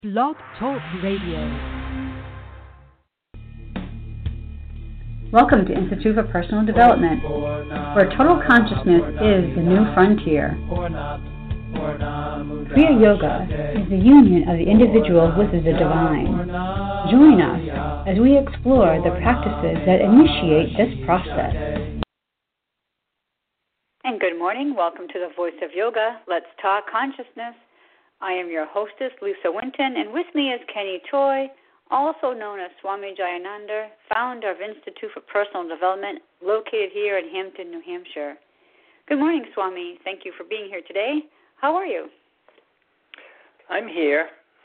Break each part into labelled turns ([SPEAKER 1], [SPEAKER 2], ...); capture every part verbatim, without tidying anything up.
[SPEAKER 1] Blog Talk Radio.
[SPEAKER 2] Welcome to Institute for Personal Development, where total consciousness is the new frontier. Kriya Yoga is the union of the individual with the divine. Join us as we explore the practices that initiate this process.
[SPEAKER 3] And good morning. Welcome to the Voice of Yoga. Let's talk consciousness. I am your hostess, Lisa Winton, and with me is Kenny Choi, also known as Swami Jayananda, founder of Institute for Personal Development, located here in Hampton, New Hampshire. Good morning, Swami. Thank you for being here today. How are you?
[SPEAKER 4] I'm here.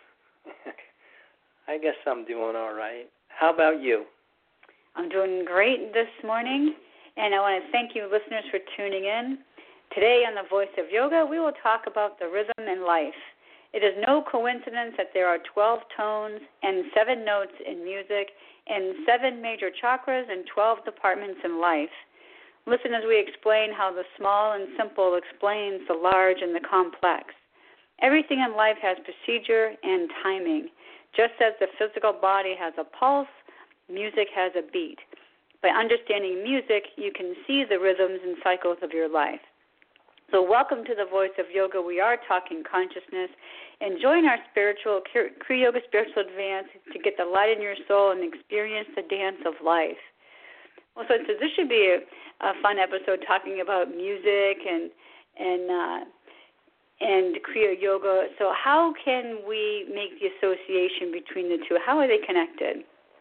[SPEAKER 4] I guess I'm doing all right. How about you?
[SPEAKER 3] I'm doing great this morning, and I want to thank you, listeners, for tuning in. Today on the Voice of Yoga, we will talk about the rhythm in life. It is no coincidence that there are twelve tones and seven notes in music and seven major chakras and twelve departments in life. Listen as we explain how the small and simple explains the large and the complex. Everything in life has procedure and timing. Just as the physical body has a pulse, music has a beat. By understanding music, you can see the rhythms and cycles of your life. So welcome to the Voice of Yoga. We are talking consciousness. And join our spiritual, Kriya Yoga Spiritual Advance to get the light in your soul and experience the dance of life. Well, so, so this should be a, a fun episode talking about music and and uh, and Kriya Yoga. So how can we make the association between the two? How are they connected?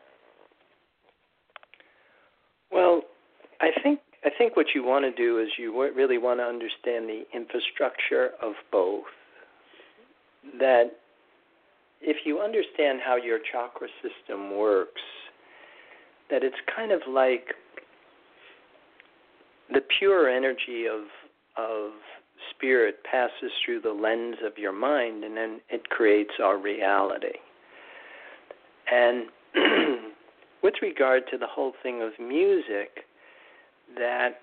[SPEAKER 4] Well, I think I think what you want to do is you really want to understand the infrastructure of both. That if you understand how your chakra system works, that it's kind of like the pure energy of of spirit passes through the lens of your mind, and then it creates our reality. And with regard to the whole thing of music, that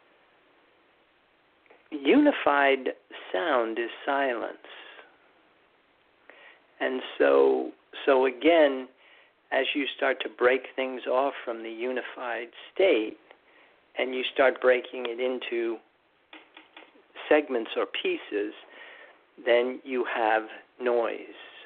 [SPEAKER 4] unified sound is silence. And so, so again, as you start to break things off from the unified state, and you start breaking it into segments or pieces, then you have noise.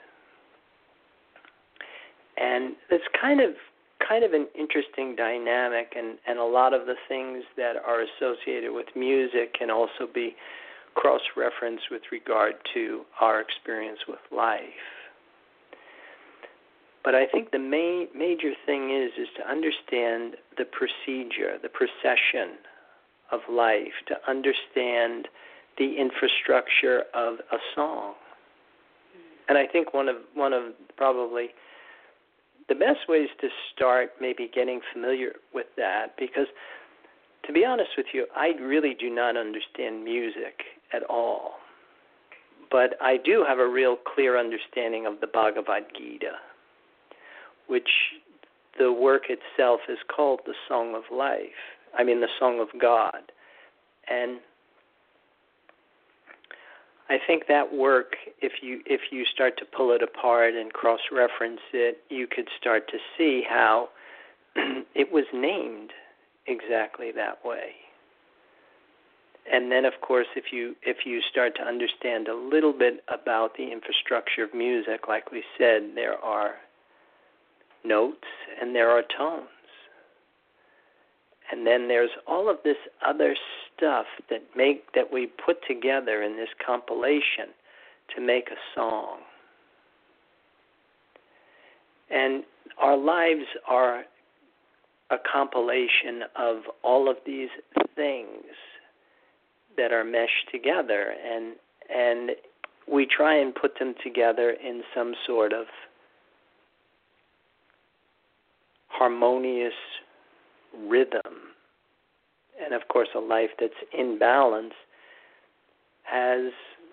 [SPEAKER 4] And it's kind of kind of an interesting dynamic, and, and a lot of the things that are associated with music can also be cross-referenced with regard to our experience with life. But I think the main major thing is is to understand the procedure, the procession of life, to understand the infrastructure of a song. And I think one of one of probably the best ways to start maybe getting familiar with that, because to be honest with you, I really do not understand music at all. But I do have a real clear understanding of the Bhagavad Gita, which the work itself is called the Song of Life. I mean, the Song of God. And I think that work, if you if you start to pull it apart and cross-reference it, you could start to see how it was named exactly that way. And then, of course, if you if you start to understand a little bit about the infrastructure of music, like we said, there are notes and there are tones. And then there's all of this other stuff that make that we put together in this compilation to make a song. And our lives are a compilation of all of these things that are meshed together, and and we try and put them together in some sort of harmonious rhythm. And of course, a life that's in balance has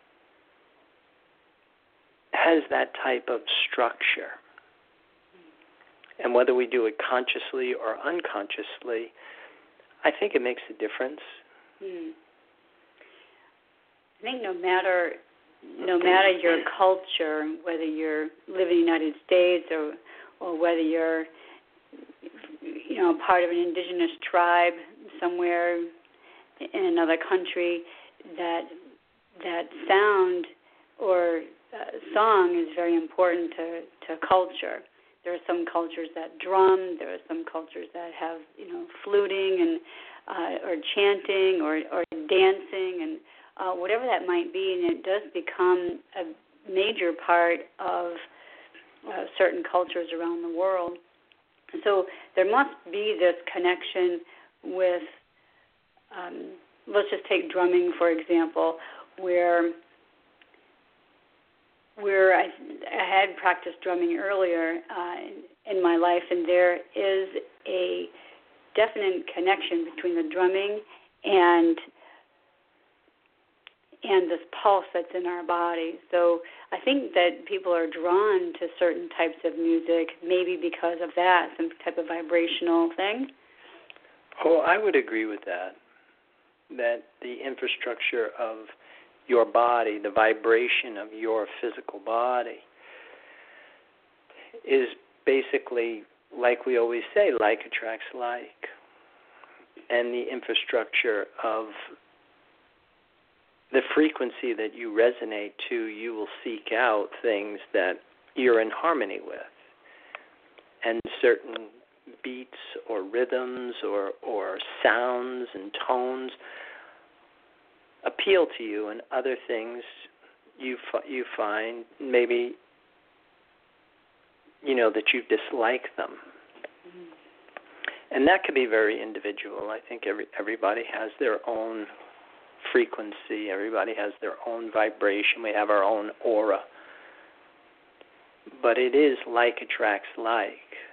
[SPEAKER 4] has that type of structure. And whether we do it consciously or unconsciously, I think it makes a difference.
[SPEAKER 3] Hmm. I think no matter no matter your culture, whether you're living in the United States or or whether you're, you know, part of an indigenous tribe somewhere in another country, that that sound or uh, song is very important to, to culture. There are some cultures that drum. There are some cultures that have, you know, fluting and uh, or chanting or, or dancing and uh, whatever that might be, and it does become a major part of uh, certain cultures around the world. So there must be this connection with, um, let's just take drumming, for example, where where I, I had practiced drumming earlier uh, in, in my life, and there is a definite connection between the drumming and and this pulse that's in our body. So I think that people are drawn to certain types of music, maybe because of that, some type of vibrational thing.
[SPEAKER 4] Oh, I would agree with that, that the infrastructure of your body, the vibration of your physical body is basically, like we always say, like attracts like. And the infrastructure of the frequency that you resonate to, you will seek out things that you're in harmony with. And certain beats or rhythms or, or sounds and tones appeal to you, and other things you you find maybe, you know, that you dislike them. Mm-hmm. And that can be very individual. I think every everybody has their own frequency. Everybody has their own vibration. We have our own aura. But it is like attracts like.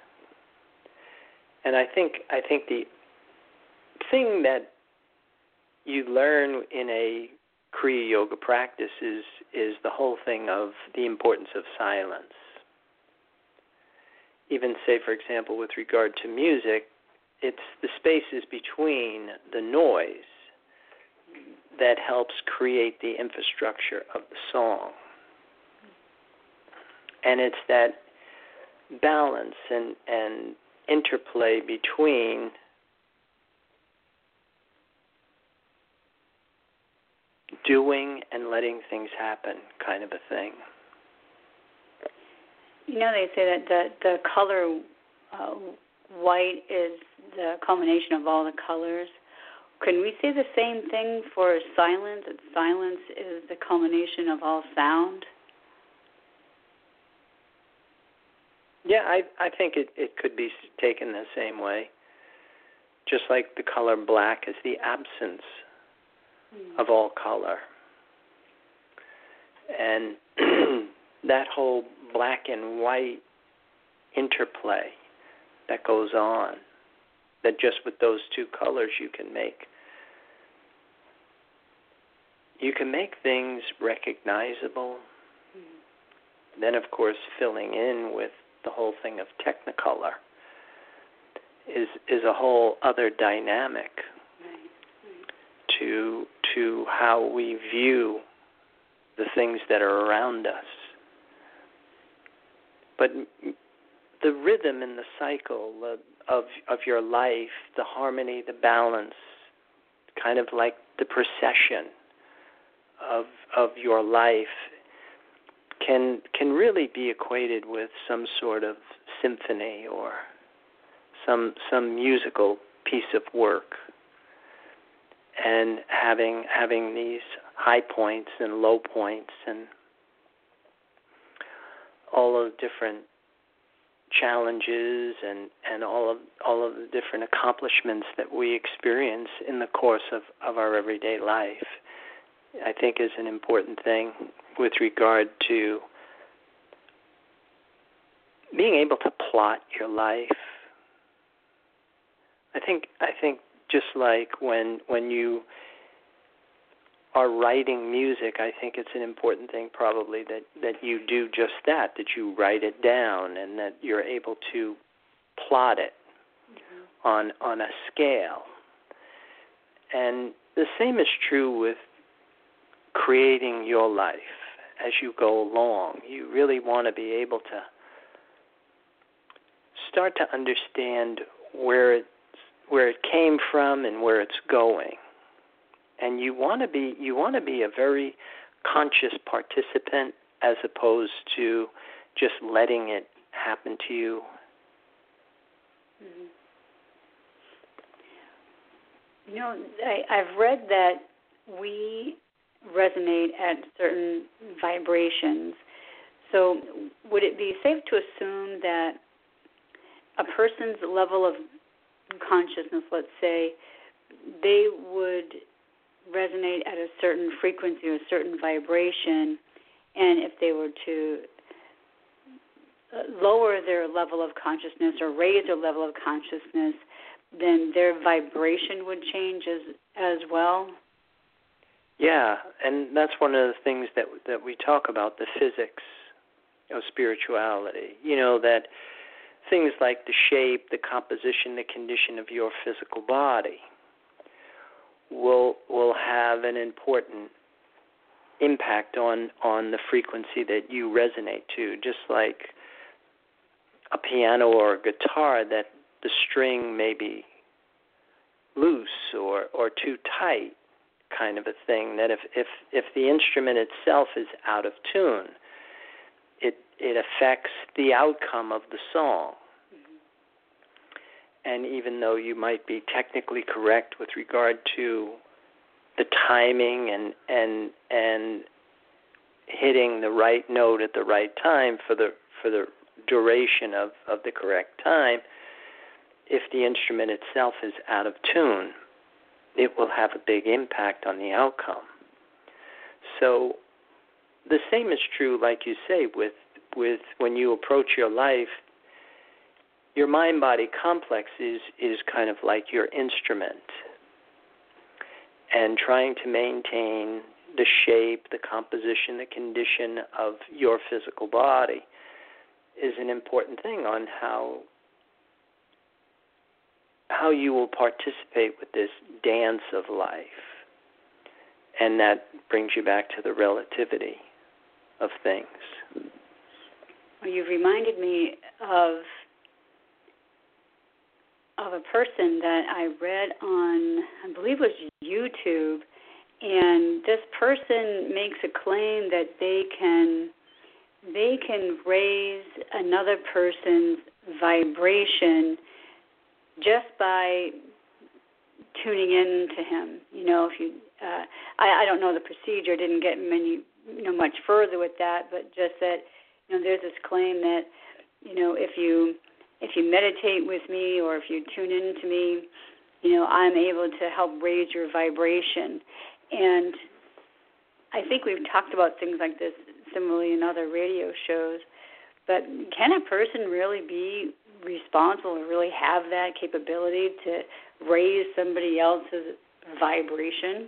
[SPEAKER 4] And I think I think the thing that you learn in a Kriya Yoga practice is, is the whole thing of the importance of silence. Even, say, for example, with regard to music, it's the spaces between the noise that helps create the infrastructure of the song. And it's that balance and, and interplay between doing and letting things happen, kind of a thing.
[SPEAKER 3] You know, they say that the, the color uh, white is the culmination of all the colors. Can we say the same thing for silence, that silence is the culmination of all sound?
[SPEAKER 4] Yeah, I I think it, it could be taken the same way. Just like the color black is the absence mm. of all color. And that whole black and white interplay that goes on, that just with those two colors you can make. You can make things recognizable. Mm. Then, of course, filling in with the whole thing of Technicolor is is a whole other dynamic right. Right. to to how we view the things that are around us. But the rhythm and the cycle of, of of your life, the harmony, the balance, kind of like the procession of of your life, can can really be equated with some sort of symphony or some some musical piece of work, and having having these high points and low points and all of the different challenges and, and all of all of the different accomplishments that we experience in the course of, of our everyday life, I think is an important thing with regard to being able to plot your life. I think I think just like when when you are writing music, I think it's an important thing probably that, that you do just that, that you write it down and that you're able to plot it mm-hmm. on on a scale. And the same is true with creating your life as you go along. You really want to be able to start to understand where it's, where it came from and where it's going. And you want to be you want to be a very conscious participant as opposed to just letting it happen to you.
[SPEAKER 3] Mm-hmm. You know, I, I've read that we resonate at certain vibrations. So would it be safe to assume that a person's level of consciousness, let's say, they would resonate at a certain frequency or a certain vibration, and if they were to lower their level of consciousness or raise their level of consciousness, then their vibration would change as as well?
[SPEAKER 4] Yeah, and that's one of the things that that we talk about, the physics of spirituality. You know, that things like the shape, the composition, the condition of your physical body will will have an important impact on, on the frequency that you resonate to, just like a piano or a guitar, that the string may be loose or, or too tight, kind of a thing, that if, if, if the instrument itself is out of tune, it it affects the outcome of the song. Mm-hmm. And even though you might be technically correct with regard to the timing and and and hitting the right note at the right time for the for the duration of, of the correct time, if the instrument itself is out of tune, it will have a big impact on the outcome. So the same is true, like you say, with with when you approach your life, your mind-body complex is, is kind of like your instrument. And trying to maintain the shape, the composition, the condition of your physical body is an important thing on how how you will participate with this dance of life. And that brings you back to the relativity of things.
[SPEAKER 3] Well, you've reminded me of of a person that I read on, I believe it was YouTube, and this person makes a claim that they can they can raise another person's vibration just by tuning in to him. You know, if you, uh, I, I don't know the procedure, didn't get many, you know, much further with that, but just that, you know, there's this claim that, you know, if you if you meditate with me or if you tune in to me, you know, I'm able to help raise your vibration. And I think we've talked about things like this similarly in other radio shows, but can a person really be responsible or really have that capability to raise somebody else's vibration?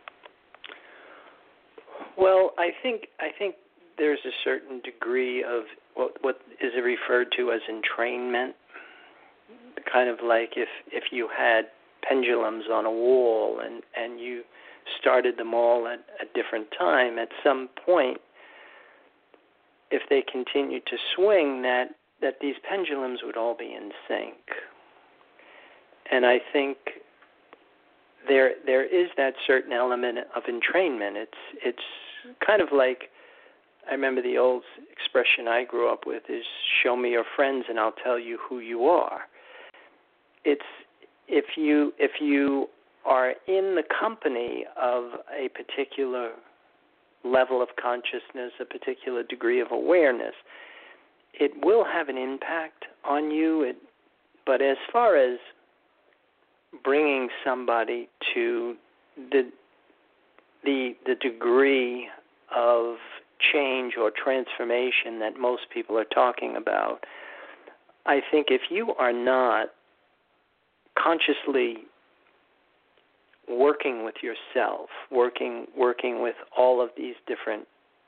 [SPEAKER 4] Well, I think I think there's a certain degree of what what is referred to as entrainment. Kind of like if if you had pendulums on a wall and, and you started them all at a different time, at some point, if they continued to swing, that that these pendulums would all be in sync. And I think there there is that certain element of entrainment. It's it's kind of like, I remember the old expression I grew up with is, show me your friends and I'll tell you who you are. It's if you if you are in the company of a particular level of consciousness, a particular degree of awareness, it will have an impact on you. It, but as far as bringing somebody to the the the degree of change or transformation that most people are talking about, I think if you are not consciously working with yourself, working working with all of these different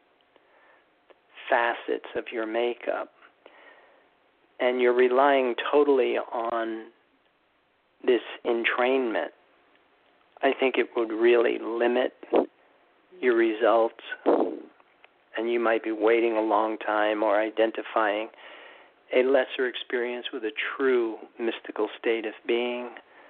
[SPEAKER 4] facets of your makeup, and you're relying totally on this entrainment, I think it would really limit your results. and you might be waiting a long time or identifying a lesser experience with a true mystical state of being,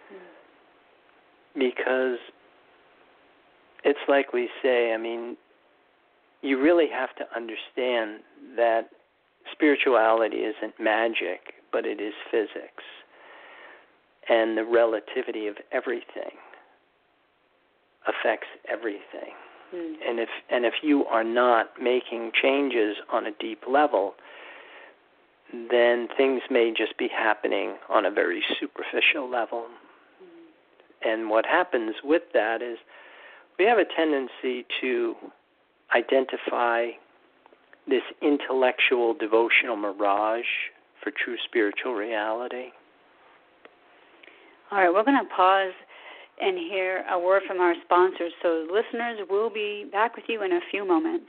[SPEAKER 4] because it's like we say, I mean, you really have to understand that spirituality isn't magic, but it is physics and the relativity of everything affects everything. Mm. And if and if you are not making changes on a deep level, then things may just be happening on a very superficial level. Mm. And what happens with that is we have a tendency to identify this intellectual devotional mirage for true spiritual reality.
[SPEAKER 3] All right, we're going to pause and hear a word from our sponsors. So listeners, we'll be back with you in a few moments.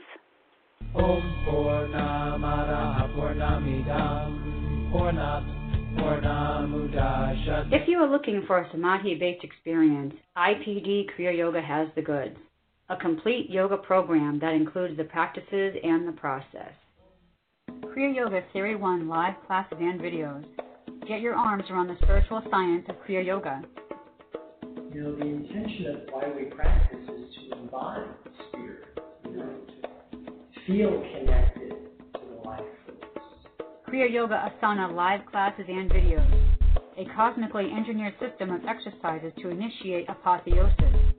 [SPEAKER 2] If you are looking for a Samadhi-based experience, I P D Kriya Yoga has the goods. A complete yoga program that includes the practices and the process. Kriya Yoga Theory one live classes and videos. Get your arms around the spiritual science of Kriya Yoga.
[SPEAKER 4] You know, the intention of why we practice is to embody spirit, you know, to feel connected to the life force.
[SPEAKER 2] Kriya Yoga Asana live classes and videos. A cosmically engineered system of exercises to initiate apotheosis.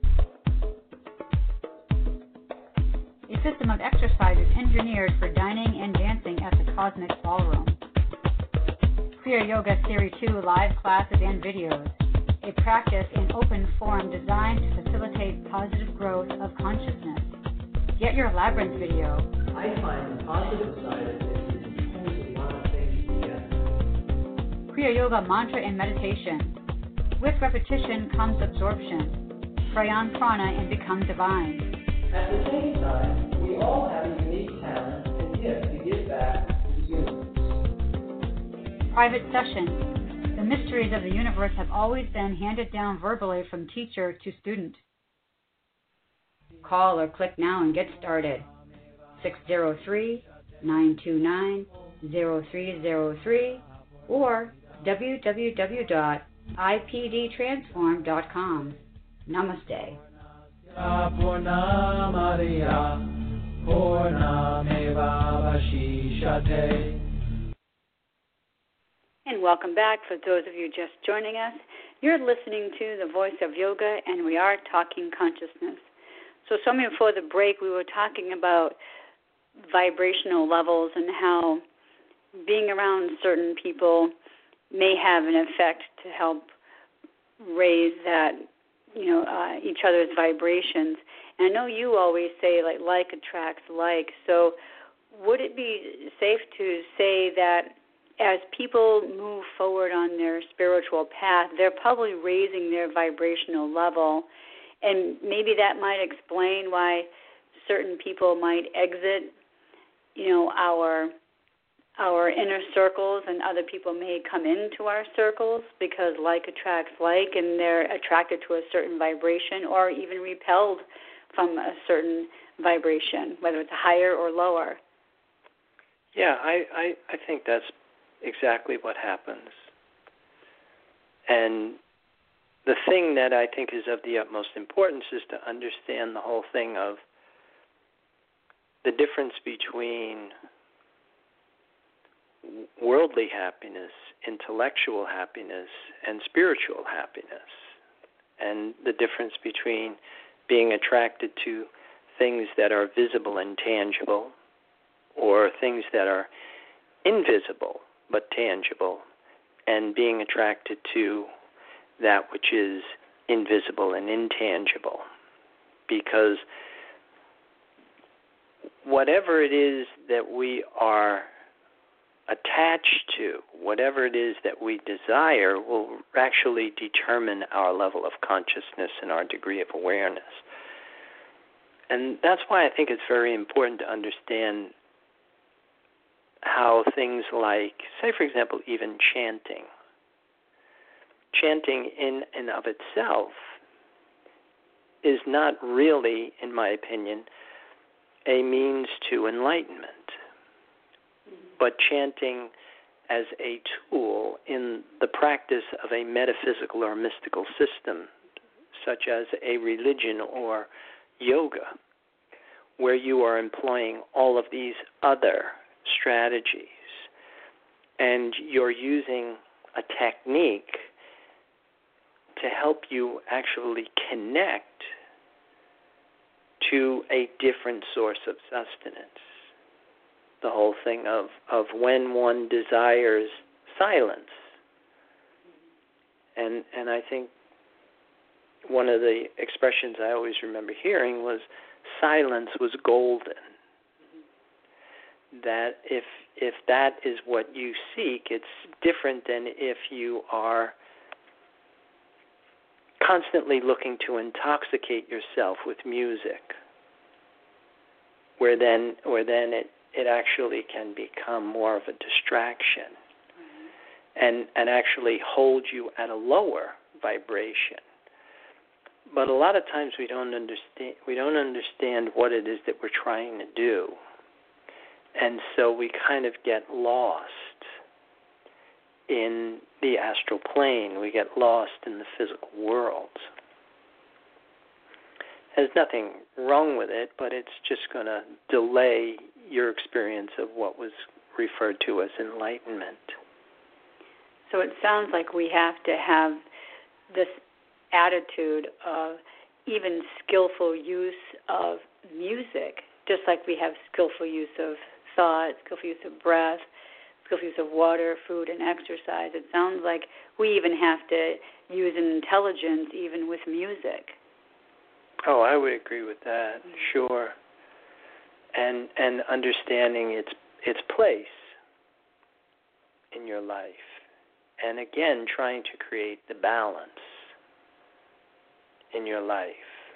[SPEAKER 2] A system of exercises engineered for dining and dancing at the Cosmic Ballroom. Kriya Yoga Theory two live classes and videos. A practice in open form designed to facilitate positive growth of consciousness. Get your Labyrinth video.
[SPEAKER 4] I find the positive side of this is it pulls a lot of things together.
[SPEAKER 2] Kriya Yoga Mantra and Meditation. With repetition comes absorption. Pray on prana and become divine.
[SPEAKER 4] At the same time, we all have a unique talent and gift to give back to the universe.
[SPEAKER 2] Private sessions. The mysteries of the universe have always been handed down verbally from teacher to student. Call or click now and get started. six zero three, nine two nine, zero three zero three or w w w dot i p d transform dot com. Namaste.
[SPEAKER 3] And welcome back for those of you just joining us. You're listening to The Voice of Yoga, and we are talking consciousness. So somewhere before the break, we were talking about vibrational levels and how being around certain people may have an effect to help raise that, you know, uh, each other's vibrations. And I know you always say, like, like attracts like. So would it be safe to say that as people move forward on their spiritual path, they're probably raising their vibrational level, and maybe that might explain why certain people might exit, you know, our our inner circles, and other people may come into our circles because like attracts like, and they're attracted to a certain vibration or even repelled from a certain vibration, whether it's higher or lower.
[SPEAKER 4] Yeah, I, I, I think that's exactly what happens. And the thing that I think is of the utmost importance is to understand the whole thing of the difference between worldly happiness, intellectual happiness, and spiritual happiness, and the difference between being attracted to things that are visible and tangible or things that are invisible but tangible, and being attracted to that which is invisible and intangible. Because whatever it is that we are attached to, whatever it is that we desire, will actually determine our level of consciousness and our degree of awareness. And that's why I think it's very important to understand how things like, say, for example, even chanting. Chanting in and of itself is not really, in my opinion, a means to enlightenment. But chanting as a tool in the practice of a metaphysical or mystical system, such as a religion or yoga, where you are employing all of these other strategies, and you're using a technique to help you actually connect to a different source of sustenance. The whole thing of, of when one desires silence. And and I think one of the expressions I always remember hearing was silence was golden. That if if that is what you seek, it's different than if you are constantly looking to intoxicate yourself with music, where then where then it, it actually can become more of a distraction, mm-hmm. and and actually hold you at a lower vibration. But a lot of times we don't understand we don't understand what it is that we're trying to do. And so we kind of get lost in the astral plane. We get lost in the physical world. There's nothing wrong with it, but it's just going to delay your experience of what was referred to as enlightenment.
[SPEAKER 3] So it sounds like we have to have this attitude of even skillful use of music, just like we have skillful use of thought, skillful use of breath, skillful use of water, food, and exercise. It sounds like we even have to use intelligence even with music.
[SPEAKER 4] Oh, I would agree with that, mm-hmm. sure. And and understanding its its place in your life. And again, trying to create the balance in your life.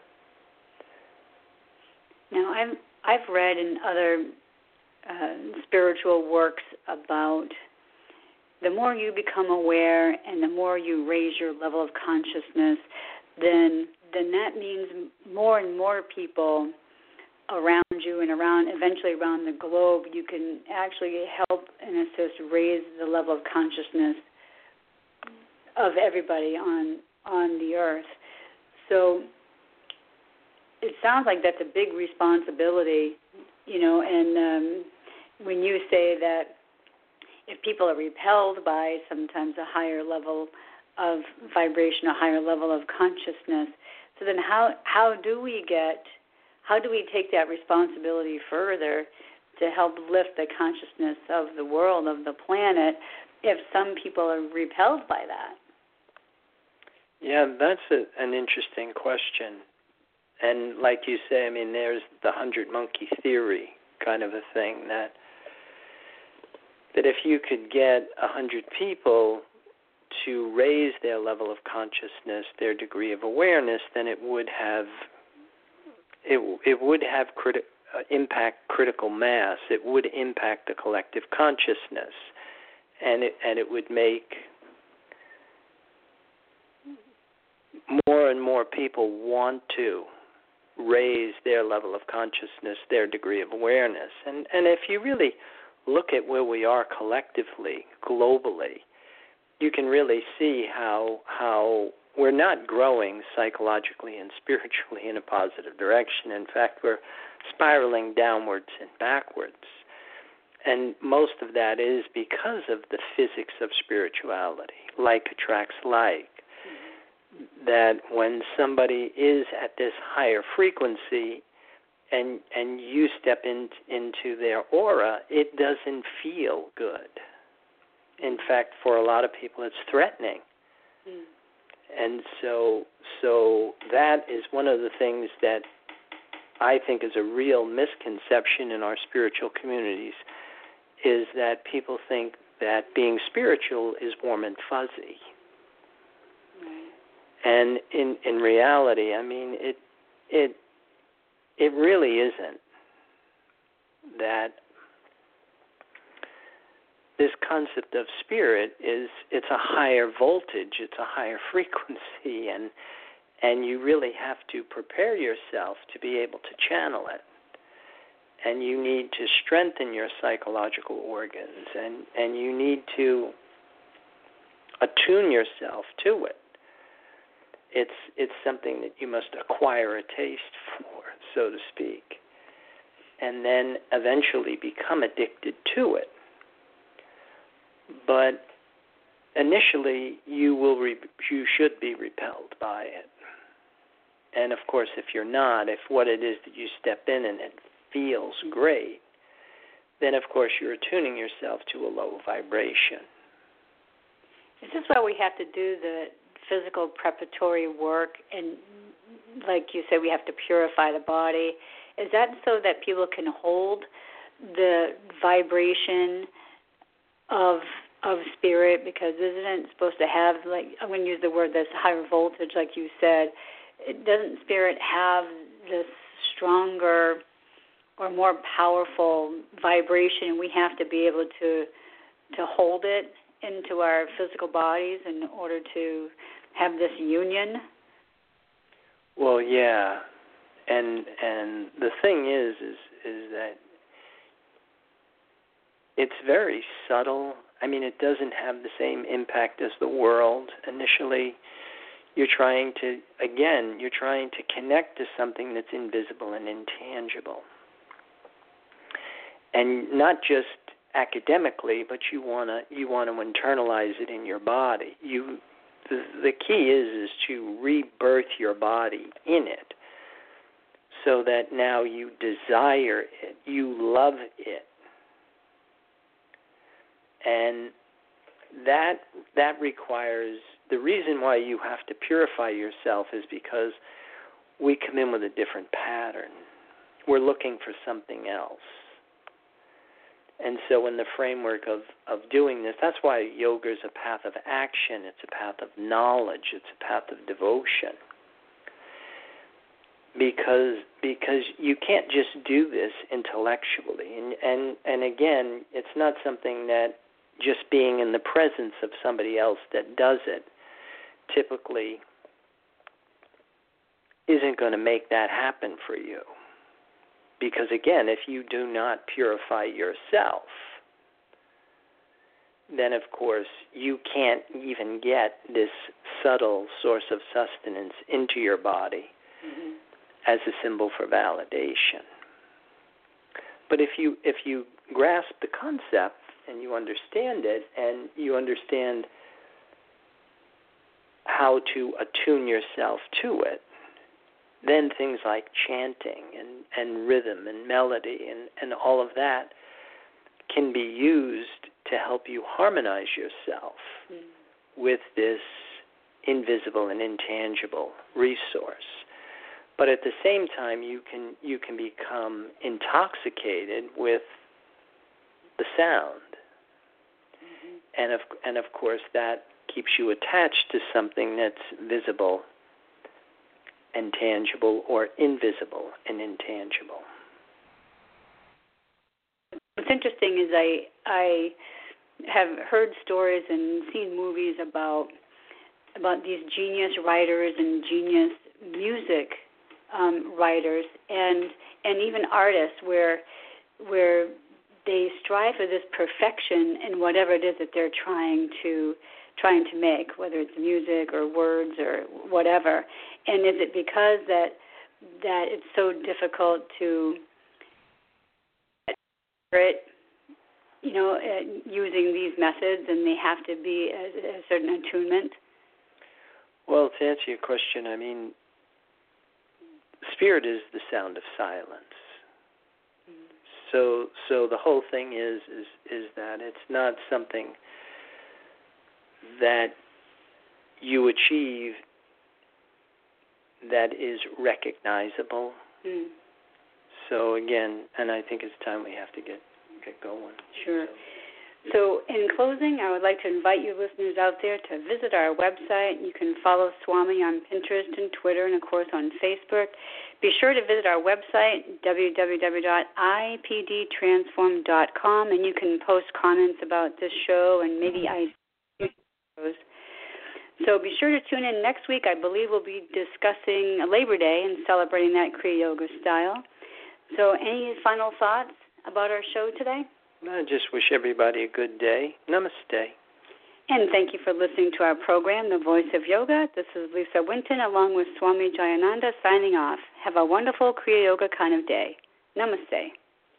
[SPEAKER 3] Now, I've, I've read in other uh, spiritual works about the more you become aware and the more you raise your level of consciousness, then then that means more and more people around you and around eventually around the globe, you can actually help and assist raise the level of consciousness of everybody on on the earth. So it sounds like that's a big responsibility, you know, and um, when you say that if people are repelled by sometimes a higher level of vibration, a higher level of consciousness, so then how how do we get, how do we take that responsibility further to help lift the consciousness of the world, of the planet, if some people are repelled by that?
[SPEAKER 4] Yeah, that's a, an interesting question. And like you say, I mean, there's the hundred monkey theory kind of a thing, that that if you could get a hundred people to raise their level of consciousness, their degree of awareness, then it would have it it would have criti- uh, impact critical mass. It would impact the collective consciousness, and it and it would make more and more people want to raise their level of consciousness, their degree of awareness. And and if you really look at where we are collectively, globally, you can really see how how we're not growing psychologically and spiritually in a positive direction. In fact, we're spiraling downwards and backwards. And most of that is because of the physics of spirituality. Like attracts like. That when somebody is at this higher frequency and and you step in, into their aura, it doesn't feel good. In fact, for a lot of people, it's threatening. Mm. And so so that is one of the things that I think is a real misconception in our spiritual communities, is that people think that being spiritual is warm and fuzzy. And in, in reality, I mean, it it it really isn't. That this concept of spirit is, it's a higher voltage, it's a higher frequency, and and you really have to prepare yourself to be able to channel it. and you need to strengthen your psychological organs, and, and you need to attune yourself to it. It's it's something that you must acquire a taste for, so to speak, and then eventually become addicted to it. But initially, you will re- you should be repelled by it. And of course, if you're not, if what it is that you step in and it feels great, then of course you're attuning yourself to a low vibration.
[SPEAKER 3] Is this why we have to do the physical preparatory work, and like you said, we have to purify the body? Is that so that people can hold the vibration of of spirit? Because isn't it supposed to have, like, I'm going to use the word that's higher voltage, like you said. It, doesn't spirit have this stronger or more powerful vibration? We have to be able to to hold it into our physical bodies in order to have this union?
[SPEAKER 4] Well, yeah, and and the thing is, is is that it's very subtle. I mean, it doesn't have the same impact as the world. Initially, you're trying to, again, you're trying to connect to something that's invisible and intangible, and not just academically, but you wanna you want to internalize it in your body. You, the, the key is is to rebirth your body in it, so that now you desire it, you love it, and that that requires, the reason why you have to purify yourself is because we come in with a different pattern. We're looking for something else. And so in the framework of, of doing this, that's why yoga is a path of action, it's a path of knowledge, it's a path of devotion. Because because you can't just do this intellectually. And, and, and again, it's not something that just being in the presence of somebody else that does it typically isn't going to make that happen for you. Because, again, if you do not purify yourself, then, of course, you can't even get this subtle source of sustenance into your body mm-hmm. as a symbol for validation. But if you if you grasp the concept and you understand it, and you understand how to attune yourself to it, then things like chanting and, and rhythm and melody and, and all of that can be used to help you harmonize yourself mm. with this invisible and intangible resource. But at the same time, you can you can become intoxicated with the sound. Mm-hmm. And of and of course that keeps you attached to something that's visible and tangible, or invisible and intangible.
[SPEAKER 3] What's interesting is I I have heard stories and seen movies about about these genius writers and genius music um, writers and and even artists where where they strive for this perfection in whatever it is that they're trying to trying to make, whether it's music or words or whatever. And is it because that that it's so difficult to it, you know, uh, using these methods, and they have to be a, a certain attunement?
[SPEAKER 4] Well, to answer your question, I mean, spirit is the sound of silence. Mm-hmm. So, so the whole thing is is is that it's not something that you achieve that is recognizable. Mm. So again, and I think it's time we have to get get going.
[SPEAKER 3] Sure. So. so in closing, I would like to invite you listeners out there to visit our website. You can follow Swami on Pinterest and Twitter, and of course on Facebook. Be sure to visit our website, w w w dot i p d transform dot com, and you can post comments about this show and maybe I. So be sure to tune in next week. I believe we'll be discussing Labor Day and celebrating that Kriya Yoga style. So any final thoughts about our show today?
[SPEAKER 4] I just wish everybody a good day. Namaste.
[SPEAKER 3] And thank you for listening to our program, The Voice of Yoga. This is Lisa Winton along with Swami Jayananda signing off. Have a wonderful Kriya Yoga kind of day. Namaste.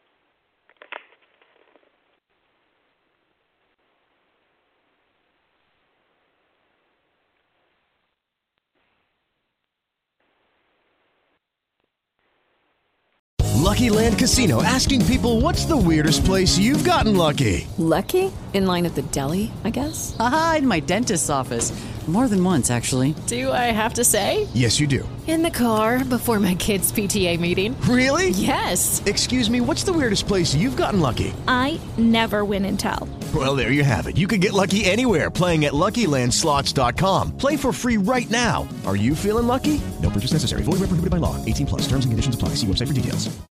[SPEAKER 5] Lucky Land Casino, asking people, what's the weirdest place you've gotten lucky?
[SPEAKER 6] Lucky? In line at the deli, I guess?
[SPEAKER 7] Aha, in my dentist's office. More than once, actually.
[SPEAKER 6] Do I have to say?
[SPEAKER 5] Yes, you do.
[SPEAKER 6] In the car before my kids' P T A meeting.
[SPEAKER 5] Really?
[SPEAKER 6] Yes.
[SPEAKER 5] Excuse me, what's the weirdest place you've gotten lucky?
[SPEAKER 8] I never win and tell.
[SPEAKER 5] Well, there you have it. You can get lucky anywhere, playing at Lucky Land Slots dot com. Play for free right now. Are you feeling lucky? No purchase necessary. Void where prohibited by law. eighteen plus. Terms and conditions apply. See website for details.